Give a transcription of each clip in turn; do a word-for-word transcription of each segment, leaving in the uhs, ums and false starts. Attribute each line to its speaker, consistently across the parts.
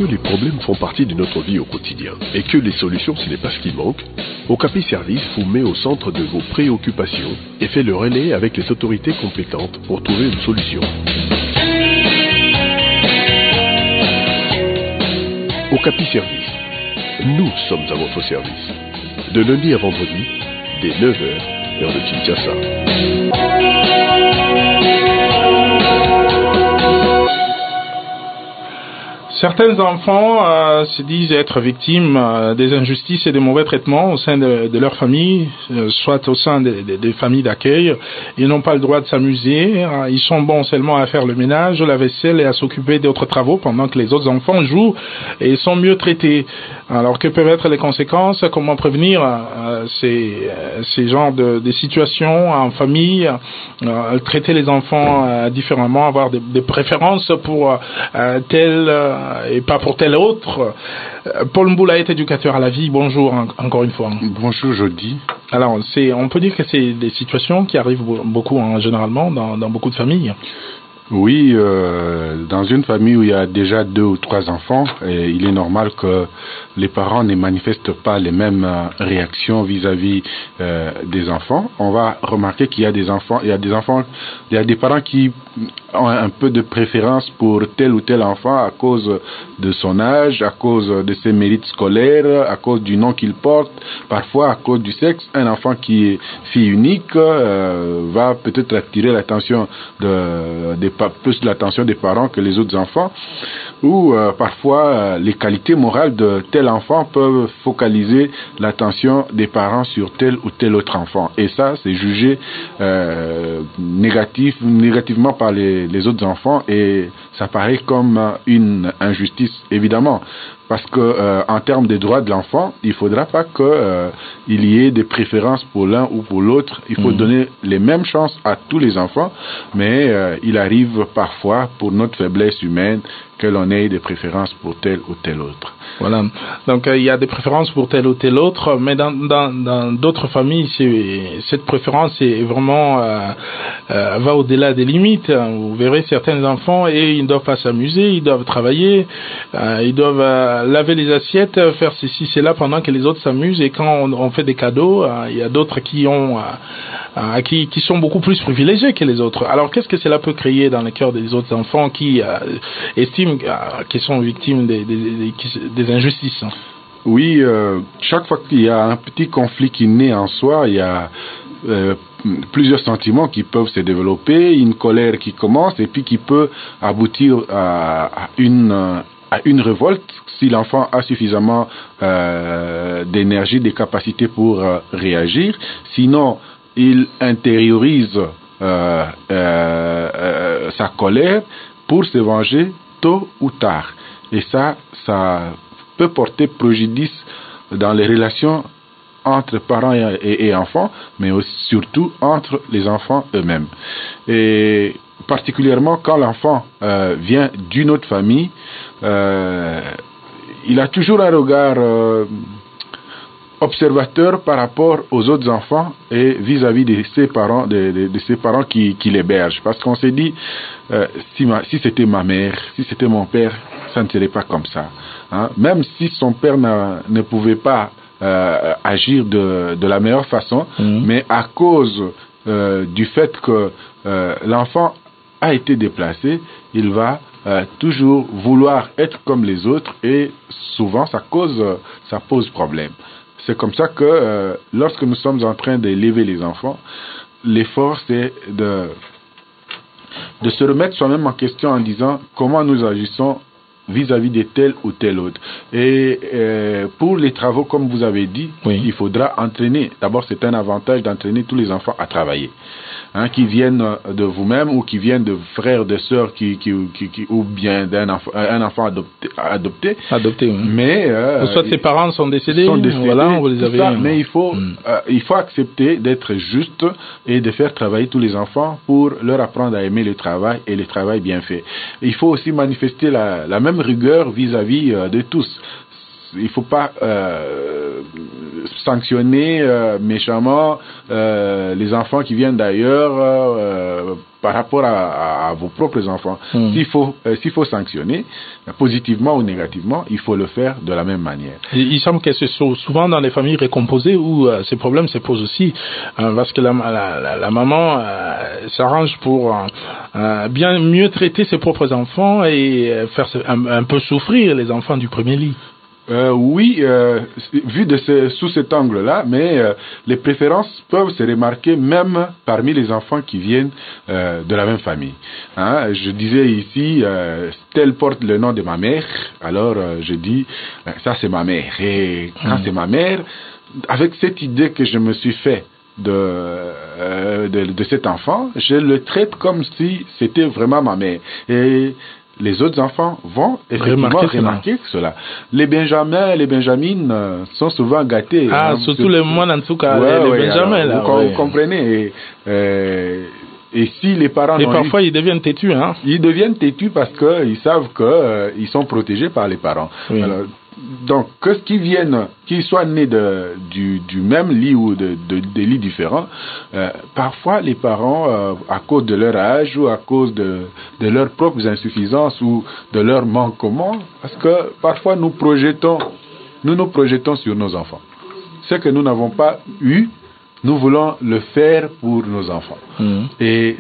Speaker 1: que les problèmes font partie de notre vie au quotidien et que les solutions ce n'est pas ce qui manque, Okapi Service vous met au centre de vos préoccupations et fait le relais avec les autorités compétentes pour trouver une solution. Okapi Service. Nous sommes à votre service. De lundi à vendredi, dès neuf heures, heure de Kinshasa.
Speaker 2: Certains enfants euh, se disent être victimes euh, des injustices et des mauvais traitements au sein de, de leur famille, euh, soit au sein des de, de familles d'accueil. Ils n'ont pas le droit de s'amuser. Euh, ils sont bons seulement à faire le ménage, la vaisselle et à s'occuper d'autres travaux pendant que les autres enfants jouent et sont mieux traités. Alors, que peuvent être les conséquences? Comment prévenir euh, ces, ces genres de, de situations en famille? euh, Traiter les enfants euh, différemment, avoir des, des préférences pour euh, tel... Euh, et pas pour tel autre. Paul Mboula est éducateur à la vie. Bonjour en, encore une fois.
Speaker 3: Bonjour Jody.
Speaker 2: Alors, c'est, on peut dire que c'est des situations qui arrivent beaucoup, hein, généralement, dans, dans beaucoup de familles.
Speaker 3: Oui, euh, dans une famille où il y a déjà deux ou trois enfants, et il est normal que les parents ne manifestent pas les mêmes euh, réactions vis-à-vis euh, des enfants. On va remarquer qu'il y a des enfants, il y a des enfants, il y a des parents qui ont un peu de préférence pour tel ou tel enfant à cause de son âge, à cause de ses mérites scolaires, à cause du nom qu'il porte, parfois à cause du sexe. Un enfant qui est fille unique euh, va peut-être attirer l'attention de, des plus l'attention des parents que les autres enfants, ou euh, parfois euh, les qualités morales de tel enfant peuvent focaliser l'attention des parents sur tel ou tel autre enfant, et ça c'est jugé euh, négatif, négativement par les, les autres enfants, et ça paraît comme une injustice évidemment, parce que euh, en termes des droits de l'enfant, il faudra pas que euh, il y ait des préférences pour l'un ou pour l'autre. Il faut mmh. donner les mêmes chances à tous les enfants, mais euh, il arrive parfois, pour notre faiblesse humaine, que l'on ait des préférences pour tel ou tel autre.
Speaker 2: Voilà. Donc euh, il y a des préférences pour tel ou tel autre, mais dans dans dans d'autres familles, c'est, cette préférence est vraiment euh, euh, va au-delà des limites. Vous verrez certains enfants et ils ne doivent pas s'amuser, ils doivent travailler, euh, ils doivent euh, laver les assiettes, faire ceci, cela pendant que les autres s'amusent. Et quand on, on fait des cadeaux, euh, il y a d'autres qui ont euh, euh, qui qui sont beaucoup plus privilégiés que les autres. Alors qu'est-ce que cela peut créer dans le cœur des autres enfants qui euh, estiment euh, qu'ils sont victimes des des, des, des injustices?
Speaker 3: Oui, euh, chaque fois qu'il y a un petit conflit qui naît en soi, il y a euh, plusieurs sentiments qui peuvent se développer, une colère qui commence et puis qui peut aboutir à, à une à une révolte si l'enfant a suffisamment euh, d'énergie, de capacités pour euh, réagir. Sinon, il intériorise euh, euh, euh, sa colère pour se venger tôt ou tard. Et ça, ça peut porter préjudice dans les relations entre parents et, et, et enfants, mais aussi, surtout entre les enfants eux-mêmes. Et particulièrement quand l'enfant euh, vient d'une autre famille, euh, il a toujours un regard euh, observateur par rapport aux autres enfants et vis-à-vis de ses parents, de, de, de ses parents qui, qui l'hébergent. Parce qu'on s'est dit, euh, si, ma, si c'était ma mère, si c'était mon père, ça ne serait pas comme ça. Hein? Même si son père ne pouvait pas euh, agir de, de la meilleure façon, mmh. mais à cause euh, du fait que euh, l'enfant a été déplacé, il va euh, toujours vouloir être comme les autres et souvent ça cause, ça pose problème. C'est comme ça que euh, lorsque nous sommes en train d'élever les enfants, l'effort c'est de, de se remettre soi-même en question en disant comment nous agissons vis-à-vis de tel ou tel autre. Et euh, pour les travaux, comme vous avez dit, oui. il faudra entraîner. D'abord, c'est un avantage d'entraîner tous les enfants à travailler. Hein, qui viennent de vous-même ou qui viennent de frères, de sœurs, qui, qui, qui, qui, ou bien d'un enfant, un enfant adopté. Adopté,
Speaker 2: adopté oui.
Speaker 3: Mais euh,
Speaker 2: soit ses parents sont décédés,
Speaker 3: sont décédés
Speaker 2: voilà, on les avait.
Speaker 3: Ça, mais il faut,
Speaker 2: mm.
Speaker 3: euh, il faut accepter d'être juste et de faire travailler tous les enfants pour leur apprendre à aimer le travail et le travail bien fait. Il faut aussi manifester la, la même rigueur vis-à-vis euh, de tous. il faut pas euh, sanctionner euh, méchamment euh, les enfants qui viennent d'ailleurs euh, par rapport à, à, à vos propres enfants. Mmh. S'il faut, euh, s'il faut sanctionner, positivement ou négativement, il faut le faire de la même manière.
Speaker 2: Il, il semble que c'est souvent dans les familles récomposées où euh, ces problèmes se posent aussi, euh, parce que la, la, la, la maman euh, s'arrange pour euh, bien mieux traiter ses propres enfants et faire un, un peu souffrir les enfants du premier lit.
Speaker 3: Euh, oui, euh, vu de ce, sous cet angle-là, mais euh, les préférences peuvent se remarquer même parmi les enfants qui viennent euh, de la même famille. Hein, je disais ici, euh, tel porte le nom de ma mère, alors euh, je dis, ça c'est ma mère. Et quand mmh. c'est ma mère, avec cette idée que je me suis fait de, euh, de, de cet enfant, je le traite comme si c'était vraiment ma mère. Et les autres enfants vont effectivement remarquer, remarquer cela. Les Benjamins, les Benjamines euh, sont souvent gâtés.
Speaker 2: Ah, hein, surtout les moines en tout cas, ouais, les,
Speaker 3: ouais,
Speaker 2: les Benjamins. Alors,
Speaker 3: là, vous
Speaker 2: ouais.
Speaker 3: comprenez et, euh, et si les parents...
Speaker 2: Et parfois eu, ils deviennent têtus. Hein.
Speaker 3: Ils deviennent têtus parce qu'ils savent qu'ils euh, sont protégés par les parents. Oui. Alors, donc, que ce qui viennent, qu'ils soient nés de, du, du même lit ou de, de, de lits différents, euh, parfois les parents, euh, à cause de leur âge ou à cause de, de leurs propres insuffisances ou de leur manquement, parce que parfois nous projetons, nous nous projetons sur nos enfants. Ce que nous n'avons pas eu, nous voulons le faire pour nos enfants. Mmh. Et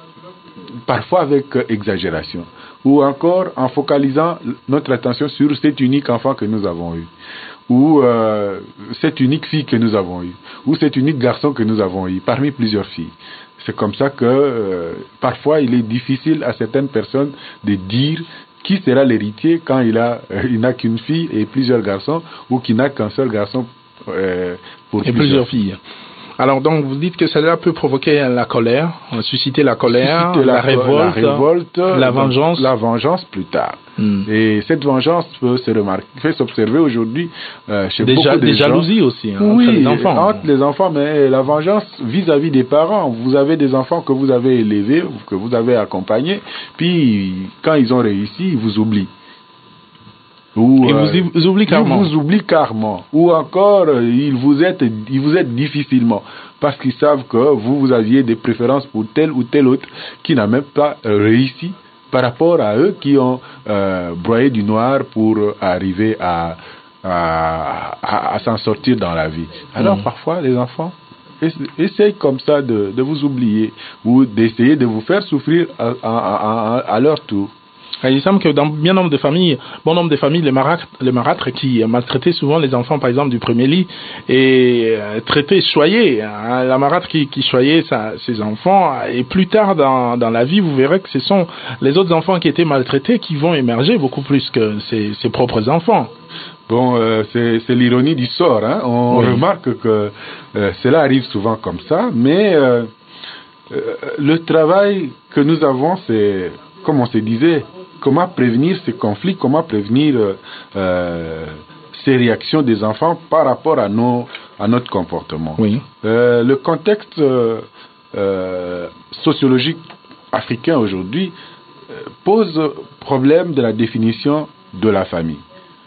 Speaker 3: parfois avec exagération. Ou encore en focalisant notre attention sur cet unique enfant que nous avons eu, ou euh, cette unique fille que nous avons eue, ou cet unique garçon que nous avons eu, parmi plusieurs filles. C'est comme ça que euh, parfois il est difficile à certaines personnes de dire qui sera l'héritier quand il a euh, il n'a qu'une fille et plusieurs garçons, ou qu'il n'a qu'un seul garçon euh, pour
Speaker 2: et plusieurs, plusieurs filles. Alors donc vous dites que cela peut provoquer la colère, susciter la colère,
Speaker 3: susciter
Speaker 2: la,
Speaker 3: la
Speaker 2: révolte,
Speaker 3: la, révolte,
Speaker 2: la vengeance.
Speaker 3: La vengeance plus tard. Mm. Et cette vengeance peut se remarquer, peut s'observer aujourd'hui euh, chez
Speaker 2: des
Speaker 3: beaucoup
Speaker 2: ja-
Speaker 3: de
Speaker 2: des
Speaker 3: gens.
Speaker 2: jalousies aussi hein,
Speaker 3: oui,
Speaker 2: entre les enfants.
Speaker 3: entre les enfants, mais la vengeance vis-à-vis des parents. Vous avez des enfants que vous avez élevés, que vous avez accompagnés, puis quand ils ont réussi, ils vous oublient. Ou,
Speaker 2: ils euh, vous oublient carrément.
Speaker 3: Ils vous oublient carrément. Ou encore, ils vous aident, ils vous aident difficilement. Parce qu'ils savent que vous, vous aviez des préférences pour tel ou tel autre qui n'a même pas réussi par rapport à eux qui ont euh, broyé du noir pour arriver à, à, à, à s'en sortir dans la vie. Alors mmh. parfois, les enfants essayent comme ça de, de vous oublier ou d'essayer de vous faire souffrir à, à, à, à leur tour.
Speaker 2: Il semble que dans bien nombre de familles, bon nombre de familles, les marâtres, les marâtres qui maltraitaient souvent les enfants, par exemple, du premier lit, et euh, traitaient, choyaient, hein, la marâtre qui, qui choyait sa, ses enfants, et plus tard dans, dans la vie, vous verrez que ce sont les autres enfants qui étaient maltraités qui vont émerger beaucoup plus que ses, ses propres enfants.
Speaker 3: Bon, euh, c'est, c'est l'ironie du sort, hein. On oui. remarque que euh, cela arrive souvent comme ça, mais euh, euh, le travail que nous avons, c'est, comme on se disait, comment prévenir ces conflits, comment prévenir euh, ces réactions des enfants par rapport à, nos, à notre comportement.
Speaker 2: Oui.
Speaker 3: Euh, le contexte euh, euh, sociologique africain aujourd'hui euh, pose problème de la définition de la famille.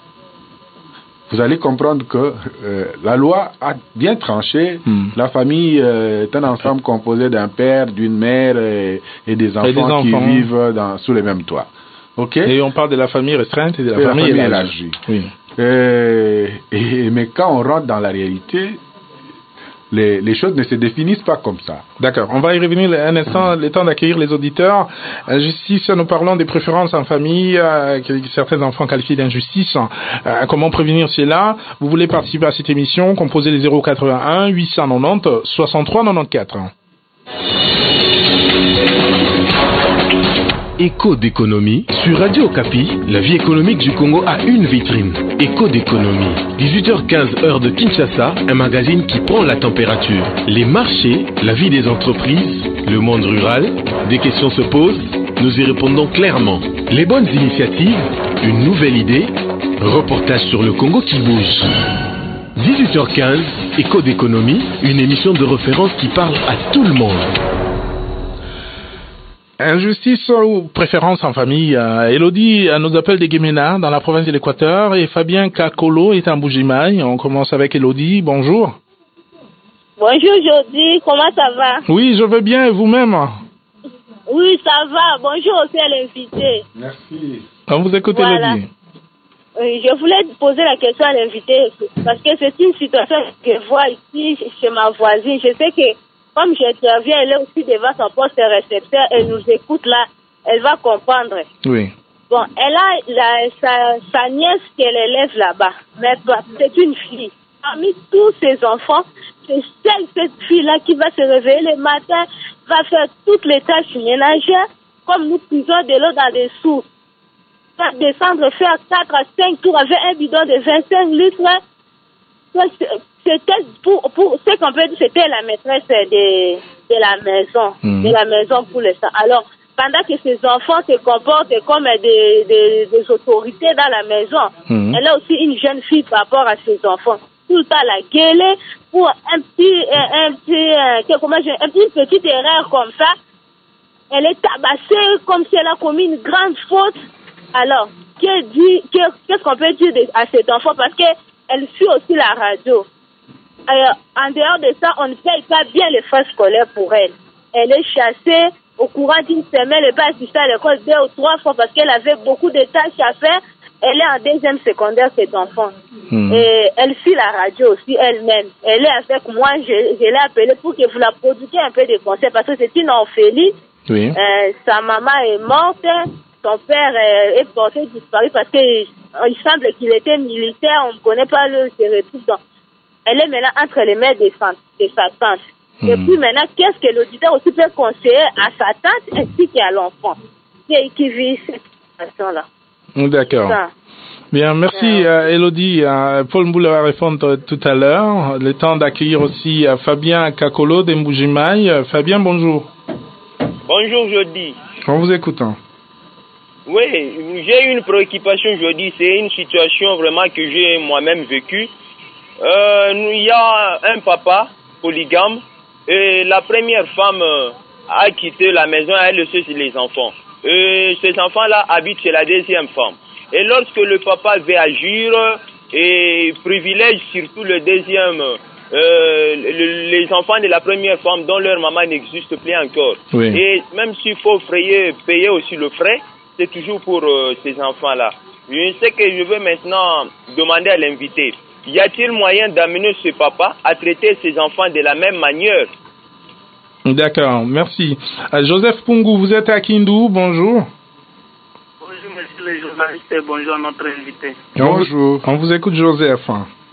Speaker 3: Vous allez comprendre que euh, la loi a bien tranché. Hmm. La famille euh, est un ensemble composé d'un père, d'une mère et, et, des, enfants et des enfants qui vivent dans, sous les mêmes toits. Okay.
Speaker 2: Et on parle de la famille restreinte et de la et famille,
Speaker 3: famille
Speaker 2: élargie.
Speaker 3: Oui. Et, et, mais quand on rentre dans la réalité, les, les choses ne se définissent pas comme ça.
Speaker 2: D'accord. On va y revenir un instant, le temps d'accueillir les auditeurs. Euh, justice, nous parlons des préférences en famille, euh, que certains enfants qualifient d'injustice. Euh, comment prévenir cela? Vous voulez participer à cette émission? Composez les zéro quatre-vingt-un huit cent quatre-vingt-dix soixante-trois quatre-vingt-quatorze.
Speaker 4: Écho d'économie sur Radio Okapi, la vie économique du Congo a une vitrine. Écho d'économie, dix-huit heures quinze heure de Kinshasa, un magazine qui prend la température. Les marchés, la vie des entreprises, le monde rural, des questions se posent, nous y répondons clairement. Les bonnes initiatives, une nouvelle idée, reportage sur le Congo qui bouge. dix-huit heures quinze, Écho d'économie, une émission de référence qui parle à tout le monde.
Speaker 2: Injustice ou préférence en famille. Euh, Elodie euh, nous appelle de Guémena, dans la province de l'Équateur, et Fabien Kakolo est en Bujimaï. On commence avec Elodie. Bonjour.
Speaker 5: Bonjour Jody, comment ça va?
Speaker 2: Oui, je vais bien, et vous-même?
Speaker 5: Oui, ça va. Bonjour aussi à l'invité.
Speaker 2: Merci. On vous écoute,
Speaker 5: voilà.
Speaker 2: Elodie.
Speaker 5: Oui, je voulais poser la question à l'invité, parce que c'est une situation que je vois ici chez ma voisine. Je sais que comme j'interviens, elle est aussi devant son poste récepteur, elle nous écoute là, elle va comprendre.
Speaker 2: Oui.
Speaker 5: Bon, elle a la, sa, sa nièce qu'elle élève là-bas, mais c'est une fille. Parmi tous ses enfants, c'est celle, cette fille-là qui va se réveiller le matin, va faire toutes les tâches ménagères, comme nous puisons de l'eau dans des sources. Va descendre, faire quatre à cinq tours avec un bidon de vingt-cinq litres. C'était, pour, pour ce qu'on peut dire, c'était la maîtresse de, de la maison, mmh. de la maison pour les enfants. Alors, pendant que ses enfants se comportent comme des, des, des autorités dans la maison, mmh. elle a aussi une jeune fille par rapport à ses enfants. Tout le temps la gueuler pour un petit, un, un petit, euh, comment je, un petit, une petite erreur comme ça. Elle est tabassée comme si elle a commis une grande faute. Alors, qu'est-ce qu'on peut dire à cet enfant? Parce qu'elle suit aussi la radio. Alors, en dehors de ça, on ne paye pas bien les frais scolaires pour elle. Elle est chassée au courant d'une semaine, elle n'est pas assistée à l'école deux ou trois fois parce qu'elle avait beaucoup de tâches à faire. Elle est en deuxième secondaire, cet enfant. Mmh. Et elle suit la radio aussi elle-même. Elle est avec moi, je, je l'ai appelée pour que vous la produisiez un peu de conseils parce que c'est une orpheline.
Speaker 2: Oui.
Speaker 5: Euh, sa maman est morte. Son père euh, est porté disparu parce qu'il il semble qu'il était militaire, on ne connaît pas le retour. Donc, elle est maintenant entre les mains de sa, de sa tante. Mmh. Et puis maintenant, qu'est-ce que l'auditeur aussi peut conseiller à sa tante ainsi qu'à l'enfant qui, qui vit cette situation-là?
Speaker 2: D'accord. Bien, merci euh, Elodie. Euh, Paul Mboula va répondre tout à l'heure. Le temps d'accueillir aussi euh, Fabien Kakolo de Mbujimaï. Euh, Fabien, bonjour.
Speaker 6: Bonjour Jody.
Speaker 2: En vous écoutant.
Speaker 6: Oui, j'ai une préoccupation aujourd'hui, c'est une situation vraiment que j'ai moi-même vécue. Euh, il y a un papa polygame et la première femme a quitté la maison, elle le sait, c'est les enfants. Et ces enfants-là habitent chez la deuxième femme. Et lorsque le papa veut agir et privilège surtout le deuxième, euh, le, les enfants de la première femme dont leur maman n'existe plus encore.
Speaker 2: Oui.
Speaker 6: Et même s'il faut frayer, payer aussi le frais, c'est toujours pour euh, ces enfants-là. Je sais que je veux maintenant demander à l'invité, y a-t-il moyen d'amener ce papa à traiter ses enfants de la même manière?
Speaker 2: D'accord, merci. Euh, Joseph Pungu, vous êtes à Kindu, bonjour.
Speaker 7: Bonjour monsieur le journaliste, bonjour à notre invité.
Speaker 2: Bonjour. On vous écoute Joseph.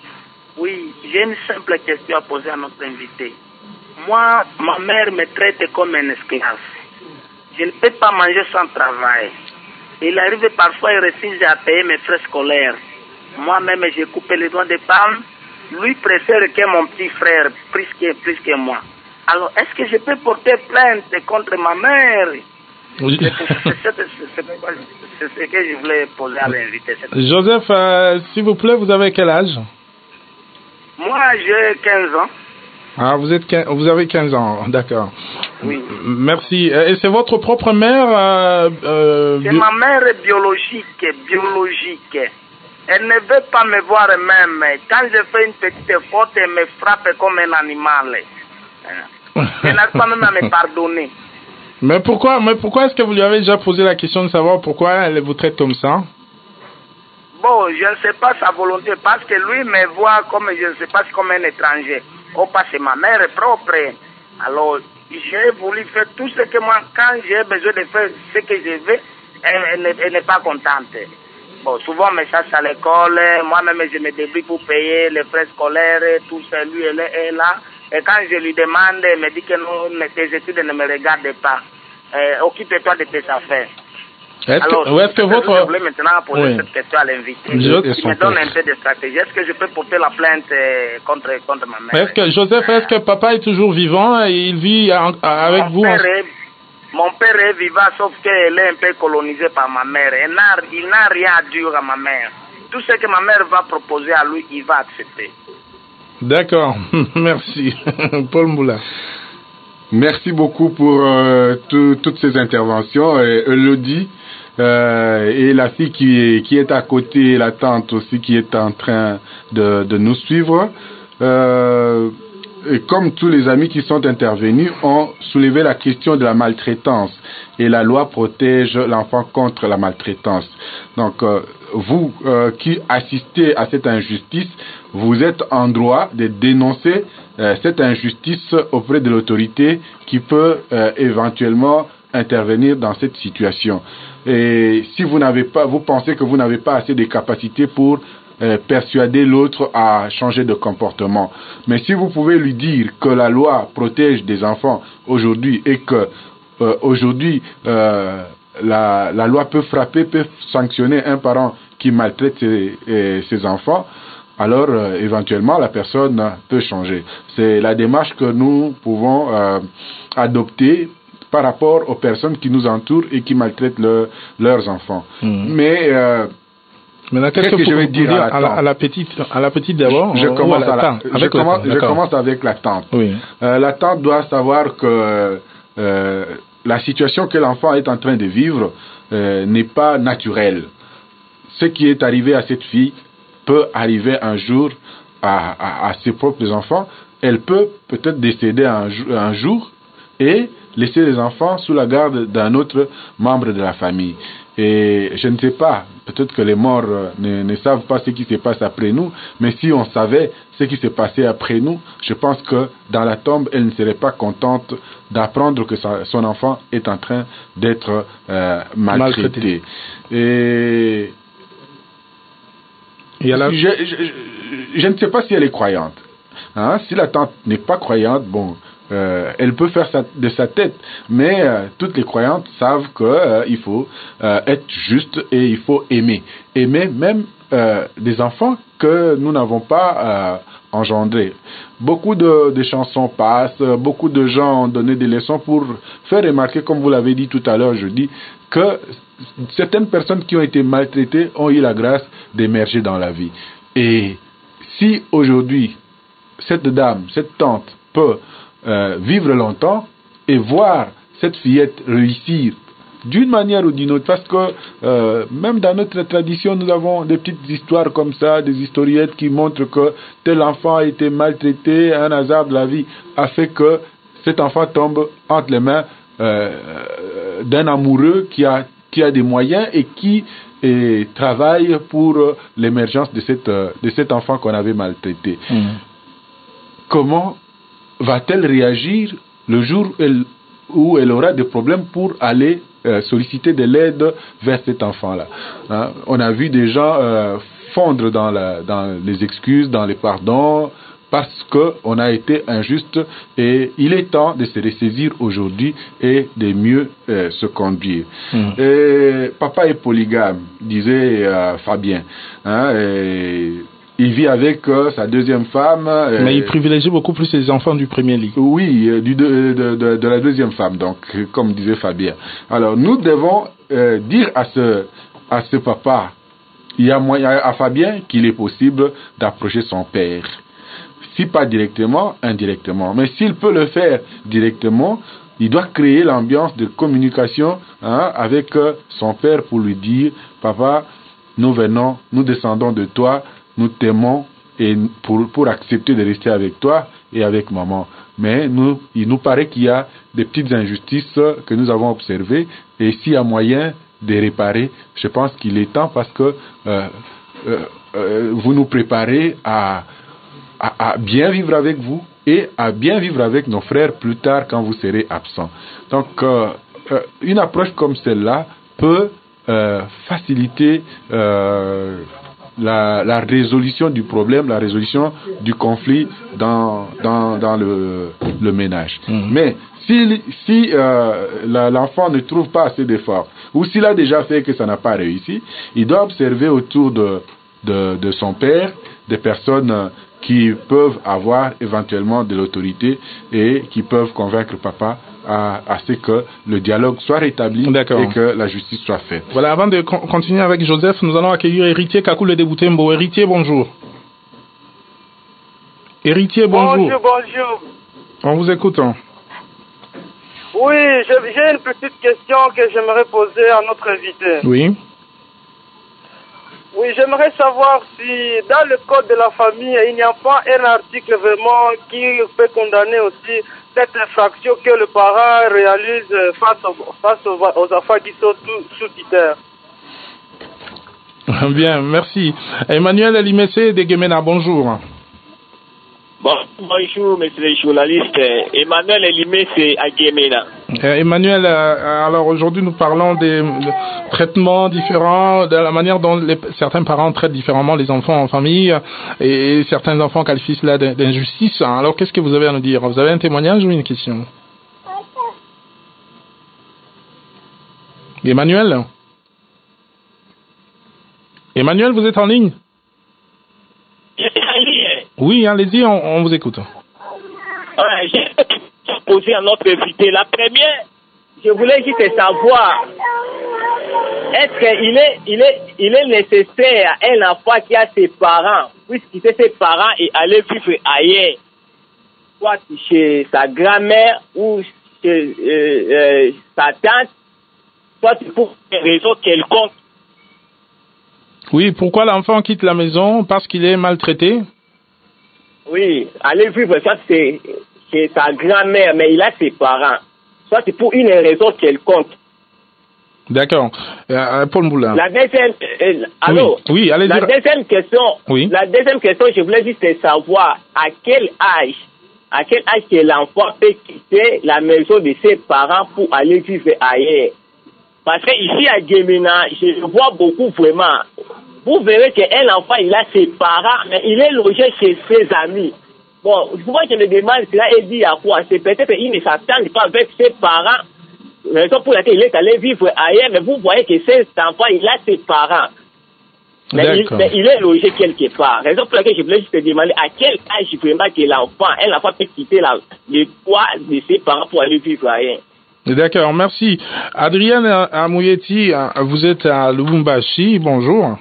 Speaker 7: Oui, j'ai une simple question à poser à notre invité. Moi, ma mère me traite comme un esclave. Je ne peux pas manger sans travail. Il arrive parfois, il refuse à payer mes frais scolaires. Moi-même, j'ai coupé les doigts de palme. Lui préfère que mon petit frère, plus que, plus que moi. Alors, est-ce que je peux porter plainte contre ma mère?
Speaker 2: Oui.
Speaker 7: C'est ce que je voulais poser à l'invité.
Speaker 2: Joseph, euh, s'il vous plaît, vous avez quel âge?
Speaker 7: Moi, j'ai quinze ans.
Speaker 2: Ah, vous êtes, vous avez quinze ans, d'accord.
Speaker 7: Oui.
Speaker 2: Merci. Et c'est votre propre mère euh, euh,
Speaker 7: C'est ma mère biologique, biologique. Elle ne veut pas me voir même. Quand je fais une petite faute, elle me frappe comme un animal. Elle n'arrive pas même à me pardonner.
Speaker 2: Mais pourquoi, mais pourquoi est-ce que vous lui avez déjà posé la question de savoir pourquoi elle vous traite comme ça?
Speaker 7: Bon, je ne sais pas sa volonté, parce que lui me voit comme, je ne sais pas, comme un étranger. Oh, parce que ma mère est propre. Alors, j'ai voulu faire tout ce que moi, quand j'ai besoin de faire ce que je veux, elle, elle n'est pas contente. Bon, souvent, on me cherche à l'école, moi-même, je me débrouille pour payer les frais scolaires, tout ça, lui, elle est là. Et quand je lui demande, elle me dit que non, tes études ne me regardent pas. Euh, occupe-toi de tes affaires.
Speaker 2: Est-ce
Speaker 7: Alors,
Speaker 2: que, est-ce que votre...
Speaker 7: je voulais maintenant poser oui. cette question à l'invité. Je, qui me donne un peu de stratégie. Est-ce que je peux porter la plainte contre, contre ma mère?
Speaker 2: Est-ce que, Joseph, est-ce que papa est toujours vivant et il vit en, avec
Speaker 7: mon
Speaker 2: vous
Speaker 7: père
Speaker 2: en...
Speaker 7: est, Mon père est vivant, sauf qu'elle est un peu colonisée par ma mère. Il n'a, il n'a rien à dire à ma mère. Tout ce que ma mère va proposer à lui, il va accepter.
Speaker 2: D'accord. Merci. Paul Moula.
Speaker 3: Merci beaucoup pour euh, tout, toutes ces interventions. Et Elodie euh, et la fille qui est, qui est à côté, la tante aussi qui est en train de, de nous suivre. Euh, et comme tous les amis qui sont intervenus ont soulevé la question de la maltraitance. Et la loi protège l'enfant contre la maltraitance. Donc, euh, vous euh, qui assistez à cette injustice, vous êtes en droit de dénoncer euh, cette injustice auprès de l'autorité qui peut euh, éventuellement intervenir dans cette situation. Et si vous n'avez pas, vous pensez que vous n'avez pas assez de capacités pour euh, persuader l'autre à changer de comportement. Mais si vous pouvez lui dire que la loi protège des enfants aujourd'hui et que euh, aujourd'hui euh, la, la loi peut frapper, peut sanctionner un parent qui maltraite ses, euh, ses enfants, alors euh, éventuellement la personne peut changer. C'est la démarche que nous pouvons euh, adopter par rapport aux personnes qui nous entourent et qui maltraitent le, leurs enfants. Mmh. Mais euh,
Speaker 2: Maintenant, qu'est-ce, qu'est-ce que, que je vais dire, dire à, la, à la petite, à la petite d'abord?
Speaker 3: Je, je commence à la, je commence, je commence avec la tante.
Speaker 2: Oui.
Speaker 3: Euh, la tante doit savoir que euh, la situation que l'enfant est en train de vivre euh, n'est pas naturelle. Ce qui est arrivé à cette fille peut arriver un jour à, à, à ses propres enfants. Elle peut peut-être décéder un, un jour et laisser les enfants sous la garde d'un autre membre de la famille. Et je ne sais pas, peut-être que les morts ne, ne savent pas ce qui se passe après nous, mais si on savait ce qui s'est passé après nous, je pense que dans la tombe, elle ne serait pas contente d'apprendre que sa, son enfant est en train d'être euh, maltraité. maltraité. Et, Et la... je, je, je, je ne sais pas si elle est croyante. Hein? Si la tante n'est pas croyante, bon... Euh, elle peut faire sa, de sa tête, mais euh, toutes les croyantes savent que euh, il faut euh, être juste et il faut aimer. Aimer même euh, des enfants que nous n'avons pas euh, engendrés. Beaucoup de, de chansons passent, beaucoup de gens ont donné des leçons pour faire remarquer, comme vous l'avez dit tout à l'heure, je dis, que certaines personnes qui ont été maltraitées ont eu la grâce d'émerger dans la vie. Et si aujourd'hui, cette dame, cette tante peut Euh, vivre longtemps et voir cette fillette réussir d'une manière ou d'une autre, parce que euh, même dans notre tradition nous avons des petites histoires comme ça, des historiettes qui montrent que tel enfant a été maltraité, un hasard de la vie a fait que cet enfant tombe entre les mains euh, d'un amoureux qui a, qui a des moyens et qui et, travaille pour l'émergence de, cette, de cet enfant qu'on avait maltraité. Mmh. Comment va-t-elle réagir le jour elle, où elle aura des problèmes pour aller euh, solliciter de l'aide vers cet enfant-là, hein? On a vu des gens euh, fondre dans, la, dans les excuses, dans les pardons, parce qu'on a été injuste, et il est temps de se ressaisir aujourd'hui et de mieux euh, se conduire. Mmh. Et papa est polygame, disait euh, Fabien, hein, et il vit avec euh, sa deuxième femme. Euh,
Speaker 2: Mais il privilégie beaucoup plus les enfants du premier lit.
Speaker 3: Oui, euh, du, de, de, de, de la deuxième femme, donc, comme disait Fabien. Alors, nous devons euh, dire à ce, à ce papa, il y a moyen, à Fabien, qu'il est possible d'approcher son père. Si pas directement, indirectement. Mais s'il peut le faire directement, il doit créer l'ambiance de communication, hein, avec euh, son père pour lui dire, papa, nous venons, nous descendons de toi, nous t'aimons et pour, pour accepter de rester avec toi et avec maman. Mais nous, il nous paraît qu'il y a des petites injustices que nous avons observées, et s'il y a moyen de réparer, je pense qu'il est temps, parce que euh, euh, euh, vous nous préparez à, à, à bien vivre avec vous et à bien vivre avec nos frères plus tard quand vous serez absents. Donc, euh, euh, une approche comme celle-là peut euh, faciliter euh, La, la résolution du problème, la résolution du conflit dans, dans, dans le, le ménage. Mmh. Mais si, si euh, la, l'enfant ne trouve pas assez d'efforts, ou s'il a déjà fait que ça n'a pas réussi, il doit observer autour de, de, de son père des personnes qui peuvent avoir éventuellement de l'autorité et qui peuvent convaincre papa à, à ce que le dialogue soit rétabli. D'accord. Et que la justice soit faite.
Speaker 2: Voilà, avant de con- continuer avec Joseph, nous allons accueillir Héritier Kakoule de Boutembo. Héritier, bonjour. Héritier, bonjour.
Speaker 8: Bonjour, bonjour.
Speaker 2: On vous écoute. Hein.
Speaker 8: Oui, j'ai j'ai une petite question que j'aimerais poser à notre invité.
Speaker 2: Oui.
Speaker 8: Oui, j'aimerais savoir si dans le code de la famille, il n'y a pas un article vraiment qui peut condamner aussi cette infraction que le parent réalise face, au, face aux, aux enfants qui sont sous tutelle.
Speaker 2: Bien, merci. Emmanuel Elimessé de Guémena, bonjour.
Speaker 9: Bon, bonjour, monsieur le journaliste. Emmanuel Elimessé à Guémena.
Speaker 2: Euh, Emmanuel, euh, alors aujourd'hui nous parlons des, des traitements différents, de la manière dont les, certains parents traitent différemment les enfants en famille et, et certains enfants qualifient cela d'injustice. Alors qu'est-ce que vous avez à nous dire? Vous avez un témoignage ou une question? Emmanuel? Emmanuel, vous êtes en ligne? Oui, allez-y, on, on vous écoute.
Speaker 9: Ouais, j'ai posé à notre invité. La première, je voulais juste savoir, est-ce qu'il est, il est, il est nécessaire à un enfant qui a ses parents, puisqu'il ses parents et aller vivre ailleurs, soit chez sa grand-mère ou chez euh, euh, sa tante, soit pour une raison quelconque.
Speaker 2: Oui, pourquoi l'enfant quitte la maison? Parce qu'il est maltraité?
Speaker 9: Oui, aller vivre, soit c'est chez sa grand-mère, mais il a ses parents. Soit c'est pour une raison quelconque.
Speaker 2: D'accord. Euh, Paul Mboula.
Speaker 9: La deuxième, euh, allô?
Speaker 2: Oui, oui, allez
Speaker 9: La
Speaker 2: dire...
Speaker 9: deuxième question,
Speaker 2: oui.
Speaker 9: La deuxième question, je voulais juste savoir à quel âge, à quel âge que l'enfant peut quitter la maison de ses parents pour aller vivre ailleurs. Parce que ici à Guémena, je vois beaucoup vraiment. Vous verrez qu'un enfant, il a ses parents, mais il est logé chez ses amis. Bon, souvent je me demande cela et dit à quoi? C'est peut-être qu'il ne s'attend pas avec ses parents, raison pour laquelle il est allé vivre ailleurs, mais vous voyez que cet enfant, il a ses parents. Mais il, mais il est logé quelque part. Raison pour laquelle je voulais juste te demander à quel âge vraiment que l'enfant, un enfant peut quitter la, le toit de ses parents pour aller vivre ailleurs.
Speaker 2: D'accord, merci. Adrienne Amouyeti, vous êtes à Lubumbashi, bonjour.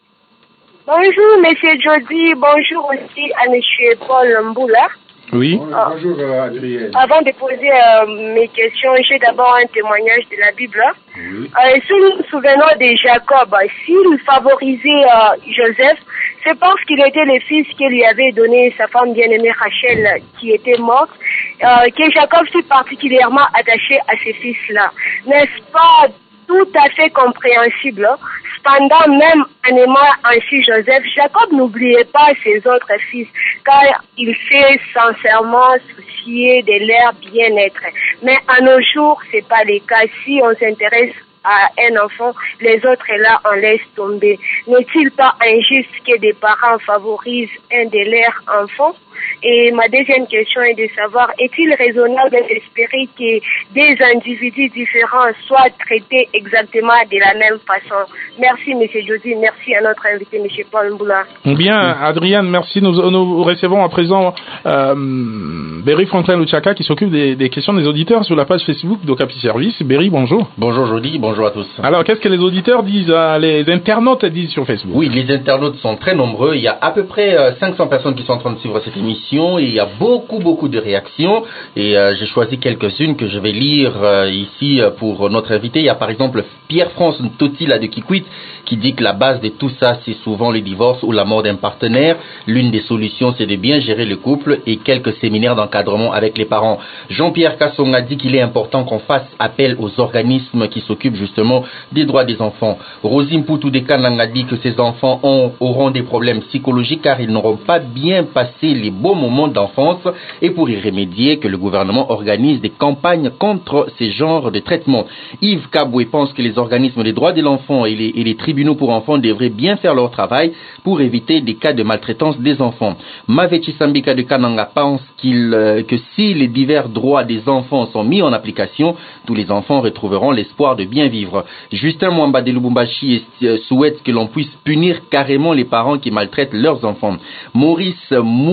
Speaker 10: Bonjour, monsieur Jody. Bonjour aussi à monsieur Paul Mboula.
Speaker 2: Oui.
Speaker 3: Ah. Bonjour, Adrienne.
Speaker 10: Avant de poser euh, mes questions, j'ai d'abord un témoignage de la Bible. Oui. Euh, si nous nous souvenons de Jacob, s'il favorisait euh, Joseph, c'est parce qu'il était le fils que lui avait donné sa femme bien-aimée Rachel, qui était morte, euh, que Jacob fut particulièrement attaché à ces fils-là. N'est-ce pas tout à fait compréhensible? Cependant, même en aimant ainsi Joseph, Jacob n'oubliait pas ses autres fils, car il s'est sincèrement soucié de leur bien-être. Mais à nos jours, c'est pas le cas. Si on s'intéresse à un enfant, les autres là, on laisse tomber. N'est-il pas injuste que des parents favorisent un de leurs enfants? Et ma deuxième question est de savoir, est-il raisonnable d'espérer que des individus différents soient traités exactement de la même façon? Merci, M. Jody. Merci à notre invité, M. Paul Mboula.
Speaker 2: Bien, Adrienne, merci. Nous, nous recevons à présent euh, Berry Franklin Luchaka qui s'occupe des, des questions des auditeurs sur la page Facebook d'Ocapi Service. Berry, bonjour.
Speaker 11: Bonjour, Jody. Bonjour à tous.
Speaker 2: Alors, qu'est-ce que les auditeurs disent, euh, les internautes disent sur Facebook?
Speaker 11: Oui, les internautes sont très nombreux. Il y a à peu près euh, cinq cents personnes qui sont en train de suivre cette émission. Et il y a beaucoup, beaucoup de réactions. Et euh, j'ai choisi quelques-unes que je vais lire euh, ici euh, pour notre invité. Il y a par exemple Pierre-France Ntotila de Kikwit qui dit que la base de tout ça, c'est souvent le divorce ou la mort d'un partenaire. L'une des solutions, c'est de bien gérer le couple et quelques séminaires d'encadrement avec les parents. Jean-Pierre Kassonga dit qu'il est important qu'on fasse appel aux organismes qui s'occupent justement des droits des enfants. Rosim Poutou de Kananga dit que ces enfants ont, auront des problèmes psychologiques car ils n'auront pas bien passé les beaux moments d'enfance et pour y remédier que le gouvernement organise des campagnes contre ces genres de traitements. Yves Kaboué pense que les organismes des droits de l'enfant et les, et les tribunaux pour enfants devraient bien faire leur travail pour éviter des cas de maltraitance des enfants. Mavechi Sambika de Kananga pense qu'il, euh, que si les divers droits des enfants sont mis en application, tous les enfants retrouveront l'espoir de bien vivre. Justin Mwamba de Lubumbashi euh, souhaite que l'on puisse punir carrément les parents qui maltraitent leurs enfants. Maurice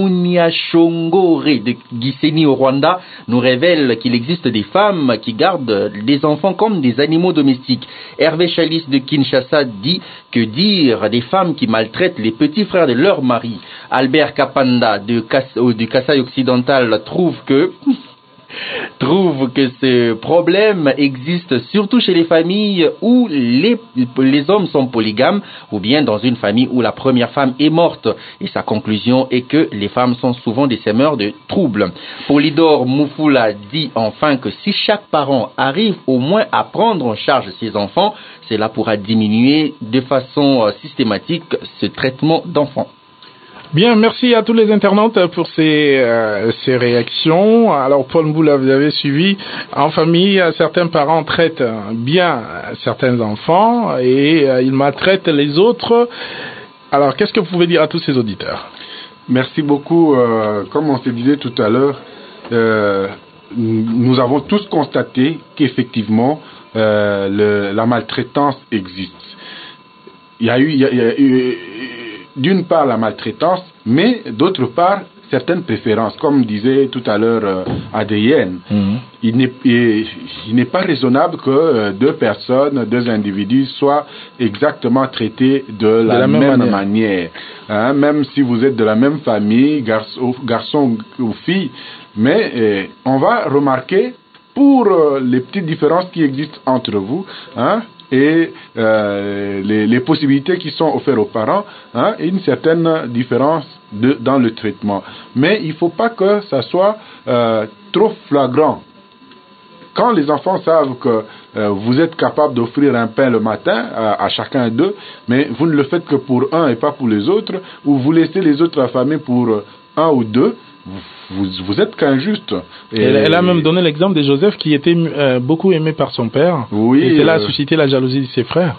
Speaker 11: Muniachongore de Gisenyi au Rwanda nous révèle qu'il existe des femmes qui gardent des enfants comme des animaux domestiques. Hervé Chalis de Kinshasa dit que dire des femmes qui maltraitent les petits frères de leur mari. Albert Kapanda de Kas- du Kasaï occidental trouve que trouve que ce problème existe surtout chez les familles où les, les hommes sont polygames ou bien dans une famille où la première femme est morte. Et sa conclusion est que les femmes sont souvent des semeurs de troubles. Polydore Moufoula dit enfin que si chaque parent arrive au moins à prendre en charge ses enfants, cela pourra diminuer de façon systématique ce traitement d'enfants.
Speaker 2: Bien, merci à tous les internautes pour ces, euh, ces réactions. Alors, Paul Mboula, vous avez suivi. En famille, certains parents traitent bien certains enfants et euh, ils maltraitent les autres. Alors, qu'est-ce que vous pouvez dire à tous ces auditeurs?
Speaker 3: Merci beaucoup. Euh, comme on se disait tout à l'heure, euh, nous avons tous constaté qu'effectivement, euh, le, la maltraitance existe. Il y a eu... Il y a, il y a eu d'une part la maltraitance, mais d'autre part certaines préférences, comme disait tout à l'heure euh, Adrienne. Mmh. Il n'est, il, il n'est pas raisonnable que euh, deux personnes, deux individus soient exactement traités de la, de la même, même manière, manière hein, même si vous êtes de la même famille, garçon, garçon ou fille, mais euh, on va remarquer pour euh, les petites différences qui existent entre vous, hein, et euh, les, les possibilités qui sont offertes aux parents, hein, et une certaine différence de, dans le traitement. Mais il ne faut pas que ça soit euh, trop flagrant. Quand les enfants savent que euh, vous êtes capable d'offrir un pain le matin à, à chacun d'eux, mais vous ne le faites que pour un et pas pour les autres, ou vous laissez les autres affamés pour un ou deux, Vous, vous êtes qu'injuste.
Speaker 2: Et elle, elle a même donné l'exemple de Joseph qui était euh, beaucoup aimé par son père.
Speaker 3: Oui.
Speaker 2: Et cela
Speaker 3: euh,
Speaker 2: a suscité la jalousie de ses frères.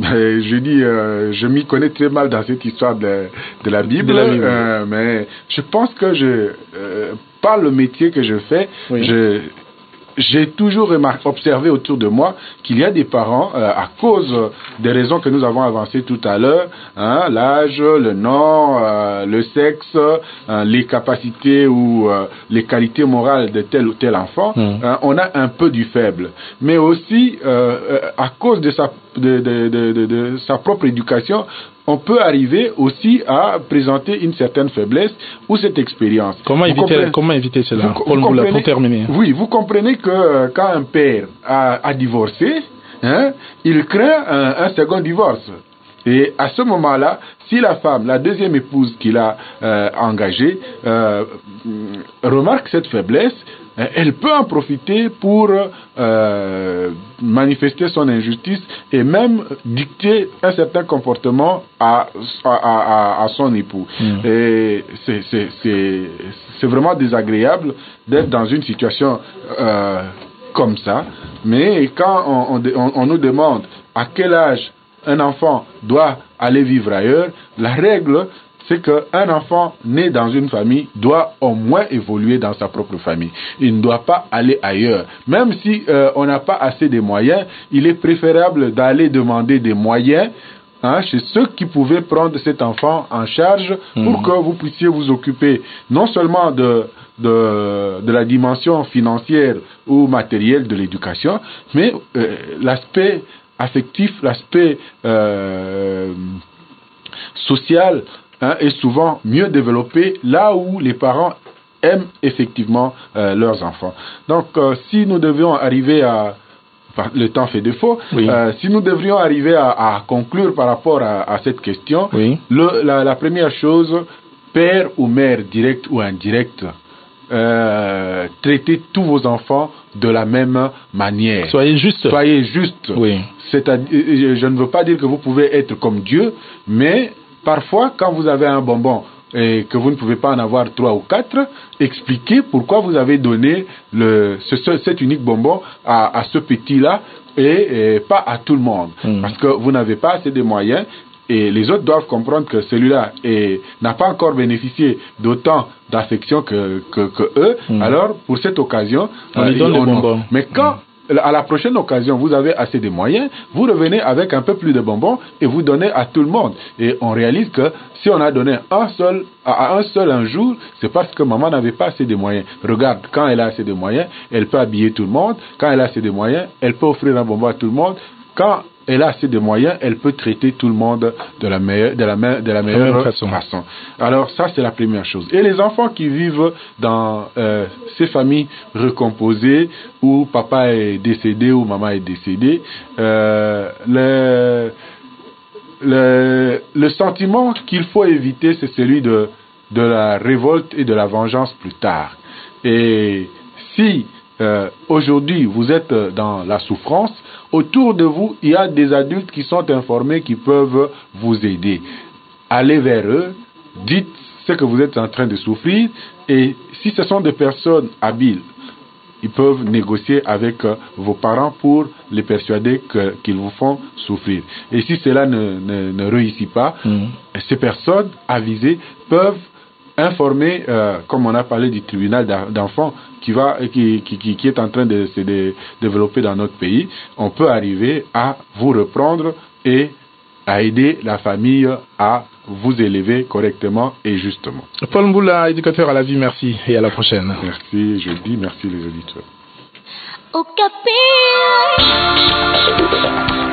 Speaker 3: Je dis, euh, je m'y connais très mal dans cette histoire de, de la Bible, de la Bible. Euh, mais je pense que je, euh, par le métier que je fais, oui. je j'ai toujours remarqué, observé autour de moi qu'il y a des parents, euh, à cause des raisons que nous avons avancées tout à l'heure, hein, l'âge, le nom, euh, le sexe, euh, les capacités ou euh, les qualités morales de tel ou tel enfant, mmh. hein, on a un peu du faible. Mais aussi, euh, à cause de sa, de, de, de, de, de sa propre éducation, on peut arriver aussi à présenter une certaine faiblesse ou cette expérience.
Speaker 2: Comment éviter, comment éviter cela,
Speaker 3: vous,
Speaker 2: Paul Mboula, pour terminer?
Speaker 3: Oui, vous comprenez que euh, quand un père a, a divorcé, hein, il craint un, un second divorce. Et à ce moment-là, si la femme, la deuxième épouse qu'il a euh, engagée, euh, remarque cette faiblesse, elle peut en profiter pour euh, manifester son injustice et même dicter un certain comportement à, à, à, à son époux. Mmh. Et c'est, c'est, c'est, c'est vraiment désagréable d'être dans une situation euh, comme ça. Mais quand on, on, on nous demande à quel âge un enfant doit aller vivre ailleurs, la règle, c'est qu'un enfant né dans une famille doit au moins évoluer dans sa propre famille. Il ne doit pas aller ailleurs. Même si euh, on n'a pas assez de moyens, il est préférable d'aller demander des moyens hein, chez ceux qui pouvaient prendre cet enfant en charge pour mmh. que vous puissiez vous occuper non seulement de, de, de la dimension financière ou matérielle de l'éducation, mais euh, l'aspect affectif, l'aspect euh, social, Hein, est souvent mieux développé là où les parents aiment effectivement euh, leurs enfants. Donc, euh, si nous devions arriver à... Le temps fait défaut. Oui. Euh, si nous devrions arriver à, à conclure par rapport à, à cette question, oui. le, la, la première chose, père ou mère direct ou indirect, euh, traitez tous vos enfants de la même manière.
Speaker 2: Soyez juste.
Speaker 3: Soyez juste.
Speaker 2: Oui.
Speaker 3: C'est-à-dire, je ne veux pas dire que vous pouvez être comme Dieu, mais parfois, quand vous avez un bonbon et que vous ne pouvez pas en avoir trois ou quatre, expliquez pourquoi vous avez donné le, ce, cet unique bonbon à, à ce petit-là et, et pas à tout le monde. Mmh. Parce que vous n'avez pas assez de moyens et les autres doivent comprendre que celui-là est, n'a pas encore bénéficié d'autant d'affection que, que, que eux. Mmh. Alors, pour cette occasion,
Speaker 2: on euh, lui donne les bonbons.
Speaker 3: Mais quand... Mmh. À la prochaine occasion, vous avez assez de moyens, vous revenez avec un peu plus de bonbons et vous donnez à tout le monde. Et on réalise que si on a donné un seul, à un seul un jour, c'est parce que maman n'avait pas assez de moyens. Regarde, quand elle a assez de moyens, elle peut habiller tout le monde. Quand elle a assez de moyens, elle peut offrir un bonbon à tout le monde. quand elle a assez de moyens, elle peut traiter tout le monde de la meilleure, de la, me, de la meilleure façon. façon. Alors ça, c'est la première chose. Et les enfants qui vivent dans euh, ces familles recomposées où papa est décédé ou maman est décédée, euh, le, le, le sentiment qu'il faut éviter, c'est celui de, de la révolte et de la vengeance plus tard. Et si euh, aujourd'hui vous êtes dans la souffrance, autour de vous, il y a des adultes qui sont informés, qui peuvent vous aider. Allez vers eux, dites ce que vous êtes en train de souffrir, et si ce sont des personnes habiles, ils peuvent négocier avec vos parents pour les persuader que, qu'ils vous font souffrir. Et si cela ne, ne, ne réussit pas, mmh. ces personnes avisées peuvent informer, euh, comme on a parlé du tribunal d'enfants qui va, qui, qui, qui est en train de se de, développer dans notre pays, on peut arriver à vous reprendre et à aider la famille à vous élever correctement et justement.
Speaker 2: Paul Mboula, éducateur à la vie, merci et à la prochaine.
Speaker 3: Merci, je dis merci les auditeurs.
Speaker 12: Au Capi.